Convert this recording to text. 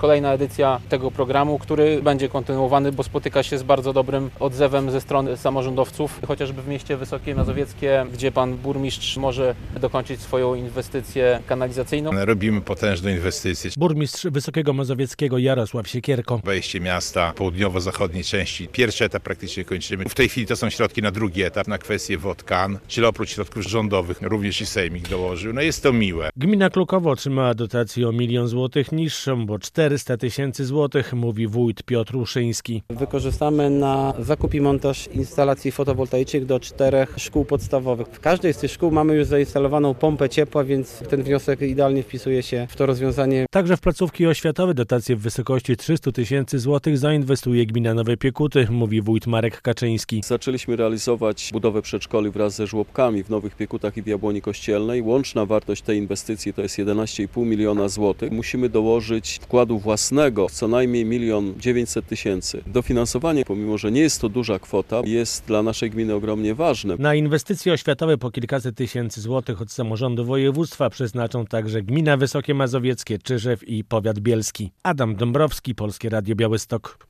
kolejna edycja tego programu, który będzie kontynuowany, bo spotyka się z bardzo dobrym odzewem ze strony samorządowców, chociażby w mieście Wysokie Mazowieckie, gdzie pan burmistrz może dokończyć swoją inwestycję kanalizacyjną. Robimy potężne inwestycje. Burmistrz Wysokiego Mazowieckiego Jarosław Siekierko. Wejście miasta południowo-zachodniej części. Pierwszy etap praktycznie kończymy. W tej chwili to są środki na drugi etap, na kwestię WOT-KAN, czyli oprócz środków rządowych również i Sejmik dołożył. Jest to miłe. Gmina Klukowo otrzymała dotację o 1 000 000 złotych niższą, bo 400 000 złotych, mówi wójt Piotr Uszyński. Wykorzystamy na zakup i montaż instalacji fotowoltaicznych do 4 szkół podstawowych. W każdej z tych szkół mamy już zainstalowaną pompę ciepła, więc ten wniosek idealnie wpisuje się w to rozwiązanie. Także w placówki oświatowe dotacje w wysokości 300 000 złotych zainwestuje gmina Nowe Piekuty, mówi wójt Marek Kaczyński. Zaczęliśmy realizować budowę przedszkoli wraz ze żłobkami w Nowych Piekutach i w Jabłoni Kościelnej. Łączna wartość tej inwestycji to jest 11,5 miliona złotych. Musimy dołożyć wkładu własnego co najmniej 1 900 000. Dofinansowanie, pomimo że nie jest to duża kwota, jest dla naszej gminy ogromnie ważne. Na inwestycje oświatowe po kilkaset tysięcy złotych od samorządu województwa przeznaczą także gmina Wysokie Mazowieckie, Czyżew i powiat bielski. Adam Dąbrowski, Polskie Radio Białystok.